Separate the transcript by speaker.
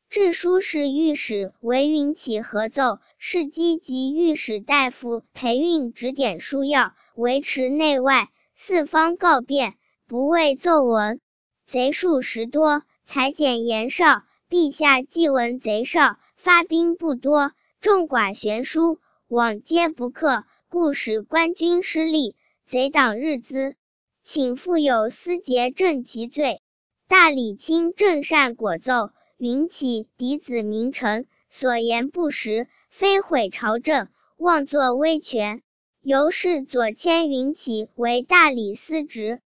Speaker 1: 制书侍御史为云起合奏，侍机及御史大夫裴运指点书要，维持内外，四方告变，不畏奏闻。贼数十多，裁减严少，陛下既闻贼少，发兵不多，众寡悬殊，往皆不克，故使官军失利，贼党日滋，请复有司节正其罪。大理卿正善果奏，云起嫡子名臣，所言不实，非毁朝政，妄作威权，由是左迁云起为大理司职。